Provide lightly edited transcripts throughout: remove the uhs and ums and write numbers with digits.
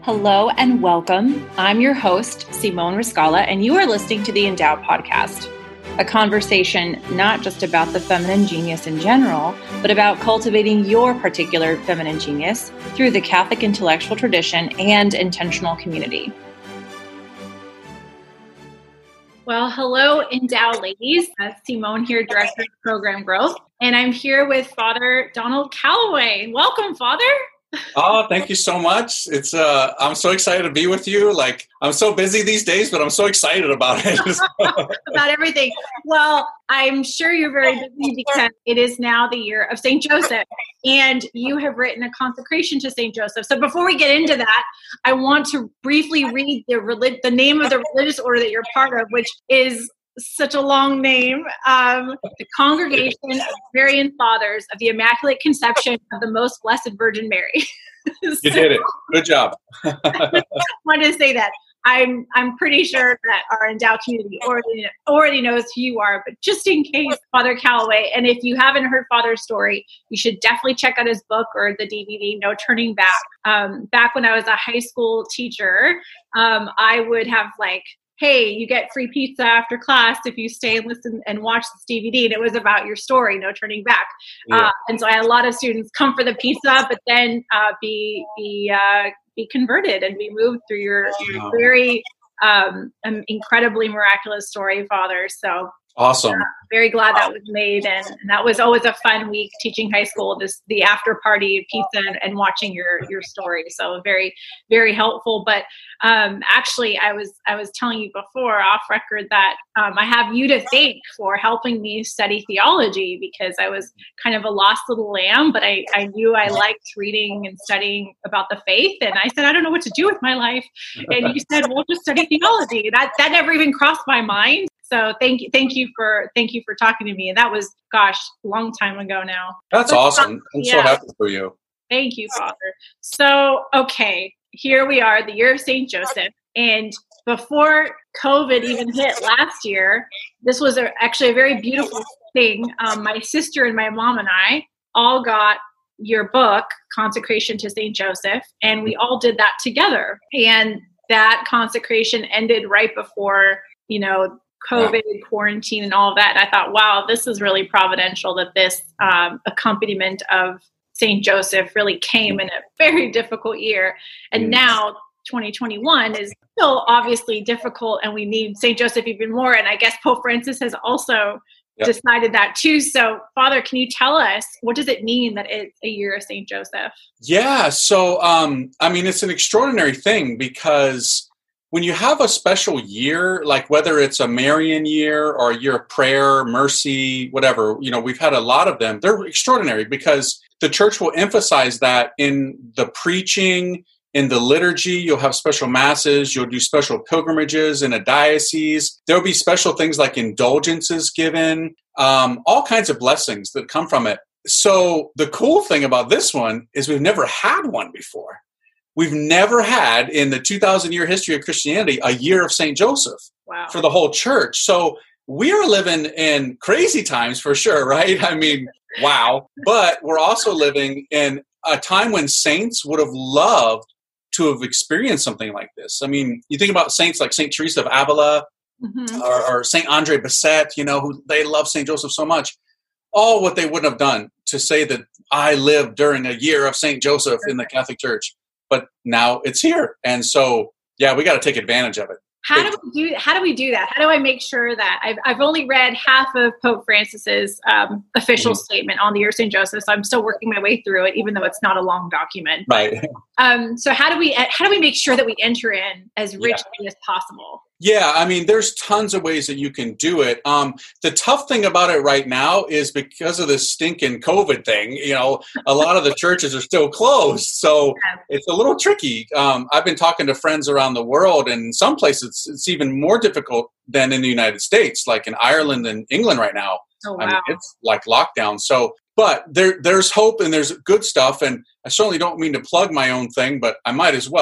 Hello and welcome. I'm your host, Simone Riscala, and you are listening to the Endow Podcast, a conversation not just about the feminine genius in general, but about cultivating your particular feminine genius through the Catholic intellectual tradition and intentional community. Well, hello, Endow ladies. Simone here, Director of Program Growth, and I'm here with Father Donald Calloway. Welcome, Father. Oh, thank you so much. It's I'm so excited to be with you. Like, I'm so busy these days, but I'm so excited about it. About everything. Well, I'm sure you're very busy because it is now the year of St. Joseph, and you have written a consecration to St. Joseph. So before we get into that, I want to briefly read the name of the religious order that you're part of, which is such a long name. The Congregation of Marian Fathers of the Immaculate Conception of the Most Blessed Virgin Mary. You did it. Good job. I wanted to say that. I'm pretty sure that our Endow community already knows who you are, but just in case, Father Calloway, and if you haven't heard Father's story, you should definitely check out his book or the DVD, No Turning Back. Back when I was a high school teacher, I would have hey, you get free pizza after class if you stay and listen and watch this DVD. And it was about your story, No Turning Back. Yeah. And so I had a lot of students come for the pizza, but then be converted and be moved through your very incredibly miraculous story, Father. So awesome. Very glad that was made. And that was always a fun week teaching high school, the after party pizza and watching your story. So very, very helpful. But actually, I was telling you before off record that I have you to thank for helping me study theology, because I was kind of a lost little lamb, but I knew I liked reading and studying about the faith. And I said, I don't know what to do with my life. And you said, well, just study theology. That never even crossed my mind. So thank you for talking to me. And that was, a long time ago now. That's awesome. I'm so happy for you. Thank you, Father. So, okay, here we are, the year of St. Joseph. And before COVID even hit last year, this was actually a very beautiful thing. My sister and my mom and I all got your book, Consecration to St. Joseph, and we all did that together. And that consecration ended right before, COVID, quarantine, and all of that. And I thought, wow, this is really providential that this accompaniment of St. Joseph really came in a very difficult year. And now 2021 is still obviously difficult, and we need St. Joseph even more. And I guess Pope Francis has also decided that too. So, Father, can you tell us, what does it mean that it's a year of St. Joseph? Yeah. So, it's an extraordinary thing, because when you have a special year, like whether it's a Marian year or a year of prayer, mercy, whatever, we've had a lot of them. They're extraordinary because the church will emphasize that in the preaching, in the liturgy. You'll have special masses. You'll do special pilgrimages in a diocese. There'll be special things like indulgences given, all kinds of blessings that come from it. So the cool thing about this one is we've never had one before. We've never had, in the 2,000-year history of Christianity, a year of St. Joseph for the whole church. So we are living in crazy times for sure, right? Wow. But we're also living in a time when saints would have loved to have experienced something like this. You think about saints like St. Teresa of Avila, or St. Andre Bessette, who they love St. Joseph so much. All what they wouldn't have done to say that I lived during a year of St. Joseph in the Catholic Church. But now it's here. And so, we got to take advantage of it. How do we do that? How do I make sure that I've only read half of Pope Francis's official statement on the year of St. Joseph, so I'm still working my way through it, even though it's not a long document. Right. So how do we make sure that we enter in as richly as possible? Yeah, there's tons of ways that you can do it. The tough thing about it right now is because of this stinking COVID thing, a lot of the churches are still closed. So it's a little tricky. I've been talking to friends around the world, and in some places it's even more difficult than in the United States, like in Ireland and England right now. Oh, wow. It's like lockdown. So, but there's hope and there's good stuff. And I certainly don't mean to plug my own thing, but I might as well.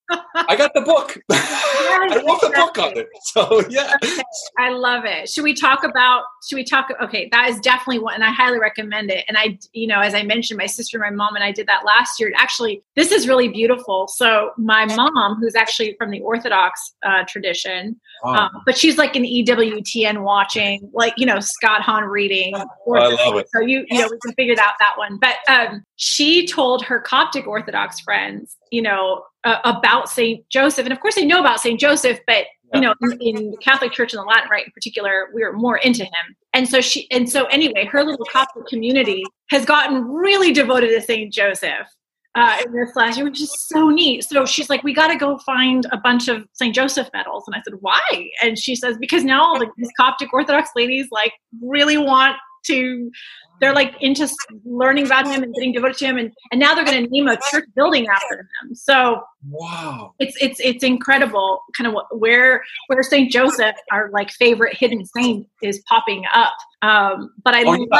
I got the book. I wrote the book on it. So yeah. Okay, I love it. Should we talk? Okay, that is definitely one, and I highly recommend it. And I, as I mentioned, my sister, my mom, and I did that last year. Actually, this is really beautiful. So my mom, who's actually from the Orthodox tradition, but she's like an EWTN watching, like, Scott Hahn reading. I love it. So we can figure out that one. But she told her Coptic Orthodox friends, about St. Joseph. And of course they know about St. Joseph, but in the Catholic Church and the Latin Rite in particular, we were more into him. And so anyway, her little Coptic community has gotten really devoted to St. Joseph in this last year, which is so neat. So she's like, we got to go find a bunch of St. Joseph medals. And I said, why? And she says, because now all these Coptic Orthodox ladies like really want to, they're like into learning about him and getting devoted to him, and now they're going to name a church building after him. So wow, it's incredible, kind of where Saint Joseph, our like favorite hidden saint, is popping up. But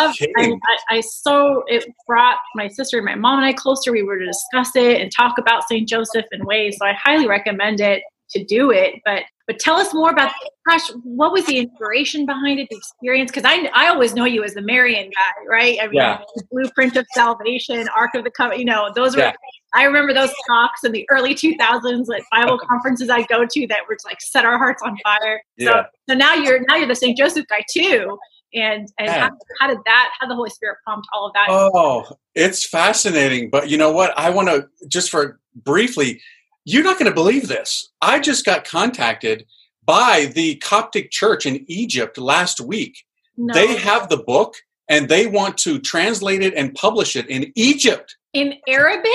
it brought my sister and my mom and I closer. We were to discuss it and talk about Saint Joseph in ways. So I highly recommend it to do it. But tell us more about, gosh, what was the inspiration behind it, the experience? Because I always know you as the Marian guy, right? I mean, the Blueprint of Salvation, Ark of the Covenant, those were, I remember those talks in the early 2000s at Bible conferences I'd go to that were like set our hearts on fire. Yeah. So now you're the St. Joseph guy too. And how did the Holy Spirit prompt all of that? Oh, it's fascinating. But you know what? I want to, just for briefly, you're not going to believe this. I just got contacted by the Coptic Church in Egypt last week. No. They have the book and they want to translate it and publish it in Egypt. In Arabic?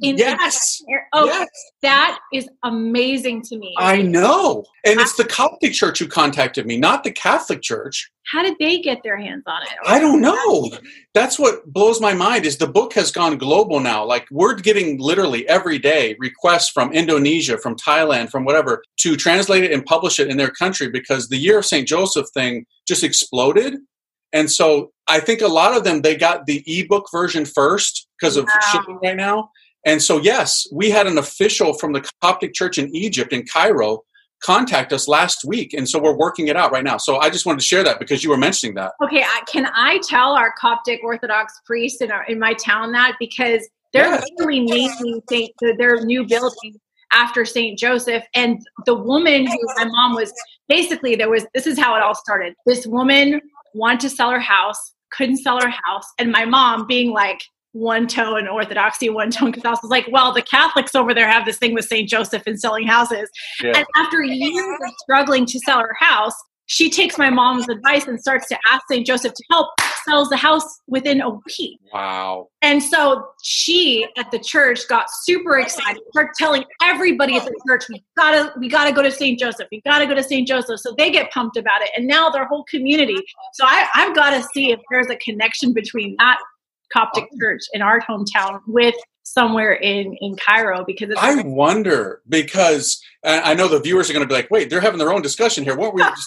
Yes. Yes. That is amazing to me. I know. And it's the Coptic Church who contacted me, not the Catholic Church. How did they get their hands on it? I don't know. That's what blows my mind is the book has gone global now. Like we're getting literally every day requests from Indonesia, from Thailand, from whatever, to translate it and publish it in their country because the Year of St. Joseph thing just exploded. And so I think a lot of them, they got the ebook version first because of shipping right now. And so, yes, we had an official from the Coptic Church in Egypt, in Cairo, contact us last week. And so we're working it out right now. So I just wanted to share that because you were mentioning that. Okay. Can I tell our Coptic Orthodox priests in my town that? Because they're literally naming their new building after St. Joseph. And the woman who my mom was, basically this is how it all started. This woman wanted to sell her house, couldn't sell her house. And my mom being like, one tone Orthodoxy, one tone Catholicism. Like, well, the Catholics over there have this thing with St. Joseph and selling houses. Yeah. And after years of struggling to sell her house, she takes my mom's advice and starts to ask St. Joseph to help, sells the house within a week. Wow. And so she at the church got super excited, started telling everybody at the church, we gotta go to St. Joseph. We gotta go to St. Joseph. So they get pumped about it. And now their whole community. So I've got to see if there's a connection between that Coptic church in our hometown with somewhere in Cairo, because I wonder, because I know the viewers are going to be like, wait, they're having their own discussion here. Weren't we just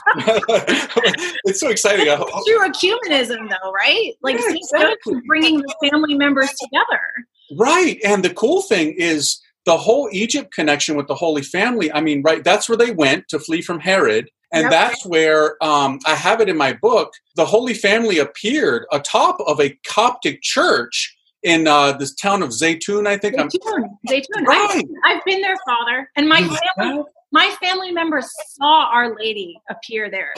it's so exciting. It's true ecumenism though, right? Like exactly. Bringing the family members together. Right. And the cool thing is the whole Egypt connection with the Holy Family. I mean, right, that's where they went to flee from Herod. And that's where I have it in my book. The Holy Family appeared atop of a Coptic church in this town of Zaytun, I think. Zaytun. Right. I've been there, Father. And my family members saw Our Lady appear there.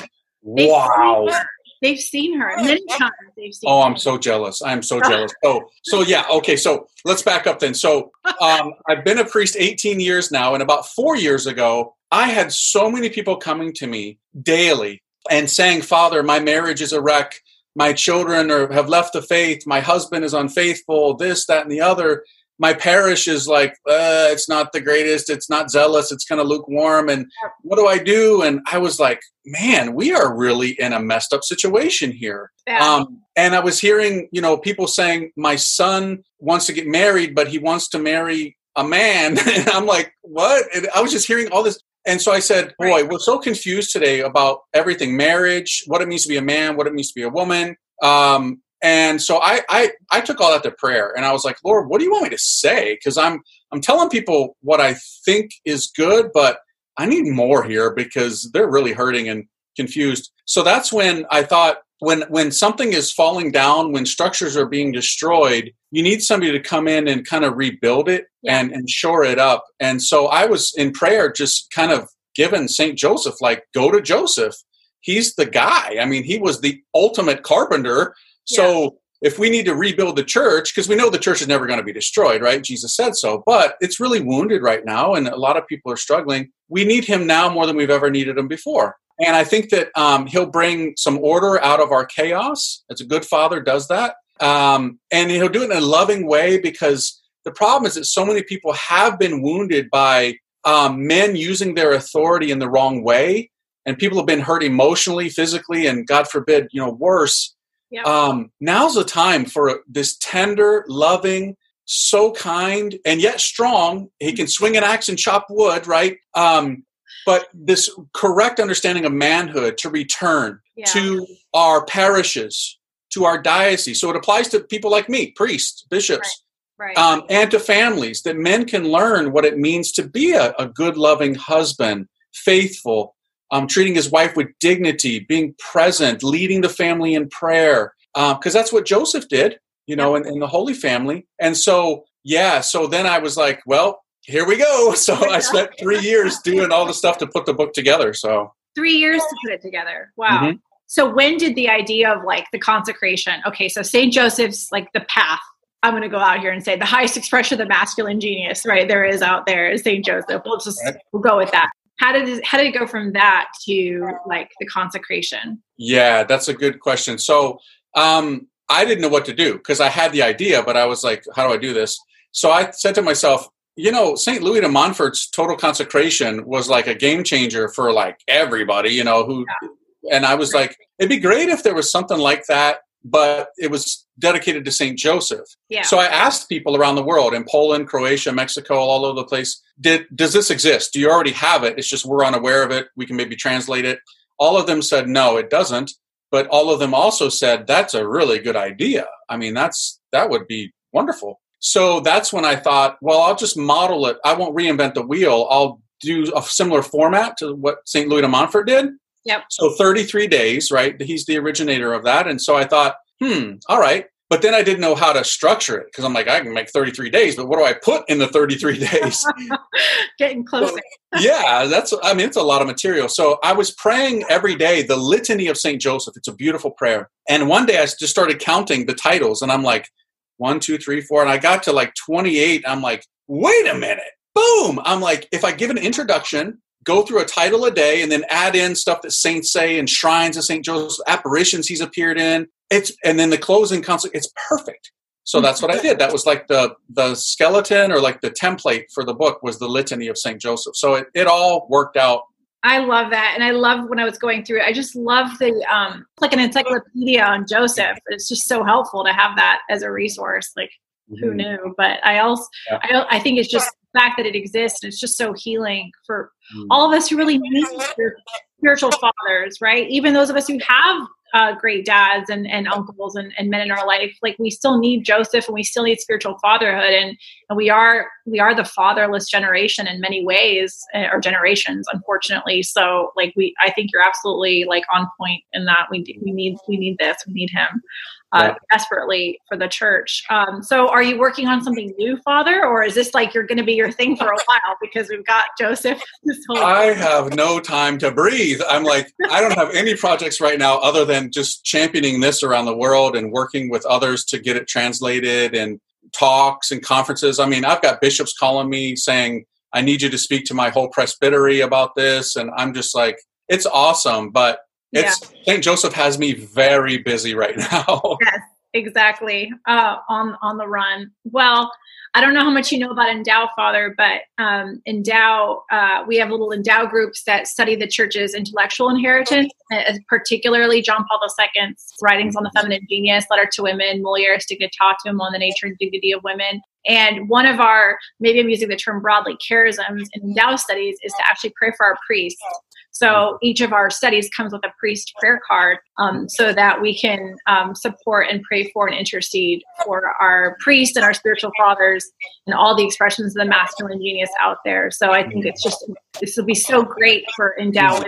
They've seen her many times. I'm so jealous. I'm so jealous. So yeah. Okay. So let's back up then. So I've been a priest 18 years now. And about 4 years ago, I had so many people coming to me daily and saying, Father, my marriage is a wreck. My children have left the faith. My husband is unfaithful, this, that, and the other. My parish is like, it's not the greatest. It's not zealous. It's kind of lukewarm. And what do I do? And I was like, man, we are really in a messed up situation here. Yeah. And I was hearing, people saying, my son wants to get married, but he wants to marry a man. And I'm like, what? And I was just hearing all this. And so I said, boy, we're so confused today about everything, marriage, what it means to be a man, what it means to be a woman. And so I took all that to prayer, and I was like, Lord, what do you want me to say? Because I'm telling people what I think is good, but I need more here because they're really hurting and confused. So that's when I thought, when something is falling down, when structures are being destroyed, you need somebody to come in and kind of rebuild it and shore it up. And so I was in prayer, just kind of given St. Joseph, like, go to Joseph. He's the guy. I mean, he was the ultimate carpenter. So if we need to rebuild the church, because we know the church is never going to be destroyed, right? Jesus said so, but it's really wounded right now, and a lot of people are struggling. We need him now more than we've ever needed him before. And I think that he'll bring some order out of our chaos. As a good father does that. And he'll do it in a loving way, because the problem is that so many people have been wounded by men using their authority in the wrong way. And people have been hurt emotionally, physically, and God forbid, worse. Yep. Now's the time for this tender, loving, so kind, and yet strong. He can swing an axe and chop wood, right? But this correct understanding of manhood to return to our parishes, to our diocese. So it applies to people like me, priests, bishops, right. And to families, that men can learn what it means to be a good, loving husband, faithful, treating his wife with dignity, being present, leading the family in prayer, because that's what Joseph did, in the Holy Family. And so, so then I was like, well, here we go. So I spent 3 years doing all the stuff to put the book together. So 3 years to put it together. Wow. Mm-hmm. So when did the idea of like the consecration? Okay, so St. Joseph's like the path. I'm going to go out here and say the highest expression of the masculine genius, right? There is out there is St. Joseph. We'll go with that. How did it go from that to like the consecration? Yeah, that's a good question. So I didn't know what to do, because I had the idea, but I was like, how do I do this? So I said to myself, St. Louis de Montfort's total consecration was like a game changer for like everybody, and I was like, it'd be great if there was something like that, but it was dedicated to St. Joseph. Yeah. So I asked people around the world, in Poland, Croatia, Mexico, all over the place, does this exist? Do you already have it? It's just we're unaware of it. We can maybe translate it. All of them said, no, it doesn't. But all of them also said, that's a really good idea. I mean, that would be wonderful. So that's when I thought, well, I'll just model it. I won't reinvent the wheel. I'll do a similar format to what St. Louis de Montfort did. Yep. So 33 days, right? He's the originator of that. And so I thought, all right. But then I didn't know how to structure it, because I'm like, I can make 33 days, but what do I put in the 33 days? Getting closer. So, it's a lot of material. So I was praying every day the Litany of St. Joseph. It's a beautiful prayer. And one day I just started counting the titles, and I'm like, 1, 2, 3, 4. And I got to like 28. I'm like, wait a minute. Boom. I'm like, if I give an introduction, go through a title a day, and then add in stuff that saints say and shrines of St. Joseph, apparitions he's appeared in, and then the closing concert, it's perfect. So that's what I did. That was like the skeleton, or like the template for the book, was the Litany of St. Joseph. So it all worked out. I love that. And I love when I was going through it, I just love the, like an encyclopedia on Joseph. It's just so helpful to have that as a resource. Like, who knew? But I think it's just the fact that it exists. It's just so healing for all of us who really need spiritual fathers, right? Even those of us who have great dads and uncles and men in our life, like we still need Joseph, and we still need spiritual fatherhood, and we are the fatherless generation in many ways, or generations, unfortunately. So like I think you're absolutely like on point in that we need this, we need him desperately for the church. So are you working on something new, Father, or is this like you're going to be your thing for a while because we've got Joseph? I have no time to breathe. I'm like, I don't have any projects right now other than just championing this around the world and working with others to get it translated, and talks and conferences. I mean, I've got bishops calling me saying, I need you to speak to my whole presbytery about this. And I'm just like, it's awesome. But St. Joseph has me very busy right now. Yes, exactly. On the run. Well, I don't know how much you know about Endow, Father, but Endow, we have little Endow groups that study the church's intellectual inheritance, particularly John Paul II's writings on the feminine genius, Letter to Women, Mulieris Dignitatum, on the nature and dignity of women. And one of our, maybe I'm using the term broadly, charisms in Endow studies is to actually pray for our priests. So each of our studies comes with a priest prayer card so that we can support and pray for and intercede for our priests and our spiritual fathers and all the expressions of the masculine genius out there. So I think this will be so great for Endow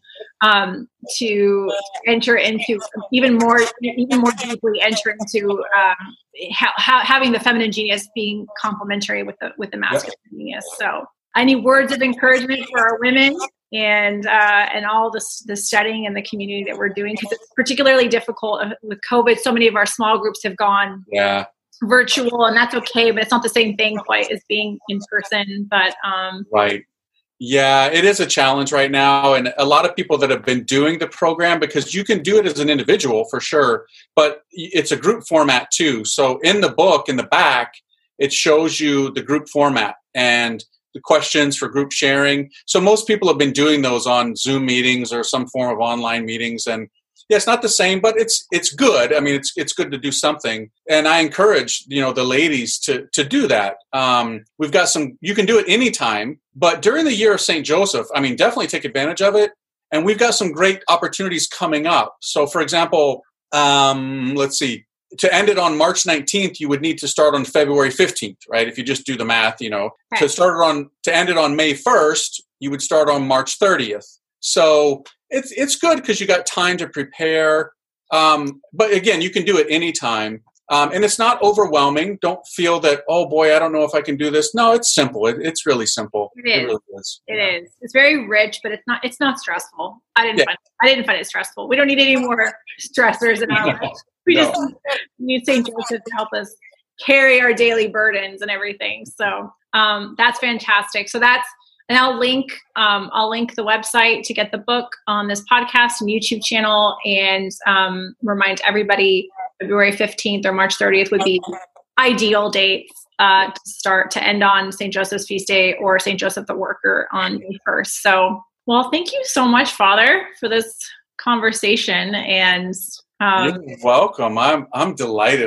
Women to enter into even more deeply enter into having the feminine genius being complementary with the masculine genius. So any words of encouragement for our women and all the studying and the community that we're doing, because it's particularly difficult with COVID. So many of our small groups have gone virtual, and that's okay, but it's not the same thing quite as being in person. But right. Yeah, it is a challenge right now. And a lot of people that have been doing the program, because you can do it as an individual for sure, but it's a group format too. So in the book, in the back, it shows you the group format and the questions for group sharing. So most people have been doing those on Zoom meetings or some form of online meetings. And yeah, it's not the same, but it's good. I mean, it's good to do something. And I encourage, the ladies to do that. We've got you can do it anytime, but during the year of St. Joseph, I mean, definitely take advantage of it. And we've got some great opportunities coming up. So for example, let's see, to end it on March 19th, you would need to start on February 15th, right? If you just do the math, Okay. to end it on May 1st, you would start on March 30th. So it's good because you got time to prepare. But again, you can do it anytime. And it's not overwhelming. Don't feel that, oh boy, I don't know if I can do this. No, it's simple. It's really simple. It is. Really is. It is. It's very rich, but it's not stressful. I didn't find it stressful. We don't need any more stressors in our life. We just need St. Joseph to help us carry our daily burdens and everything. So that's fantastic. So and I'll link the website to get the book on this podcast and YouTube channel, and remind everybody February 15th or March 30th would be ideal dates to end on St. Joseph's feast day or St. Joseph the Worker on May 1st. So, well, thank you so much, Father, for this conversation. And you're welcome. I'm delighted.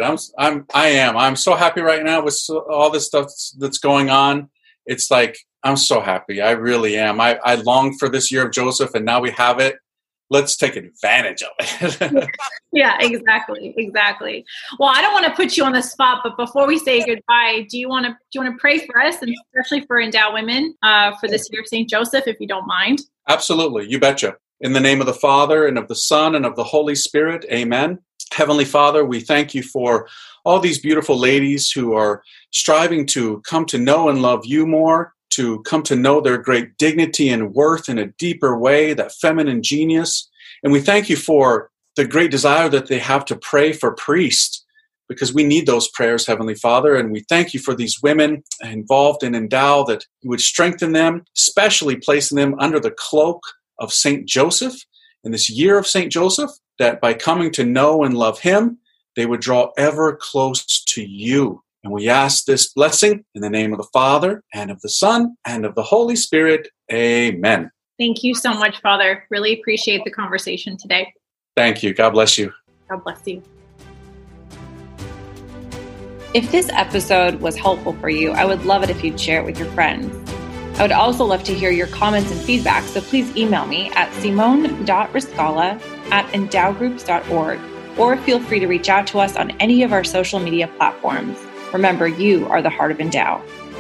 I'm so happy right now with all this stuff that's going on. It's like, I'm so happy. I really am. I longed for this year of Joseph, and now we have it. Let's take advantage of it. Yeah, exactly. Well, I don't want to put you on the spot, but before we say goodbye, do you want to pray for us, and especially for Endow Women for this year of St. Joseph, if you don't mind? Absolutely. You betcha. In the name of the Father, and of the Son, and of the Holy Spirit, amen. Heavenly Father, we thank you for all these beautiful ladies who are striving to come to know and love you more, to come to know their great dignity and worth in a deeper way, that feminine genius. And we thank you for the great desire that they have to pray for priests, because we need those prayers, Heavenly Father. And we thank you for these women involved in Endow, that you would strengthen them, especially placing them under the cloak of St. Joseph in this year of St. Joseph, that by coming to know and love him, they would draw ever close to you. And we ask this blessing in the name of the Father, and of the Son, and of the Holy Spirit. Amen. Thank you so much, Father. Really appreciate the conversation today. Thank you. God bless you. God bless you. If this episode was helpful for you, I would love it if you'd share it with your friends. I would also love to hear your comments and feedback, so please email me at simone.riscala@endowgroups.org, or feel free to reach out to us on any of our social media platforms. Remember, you are the heart of Endow.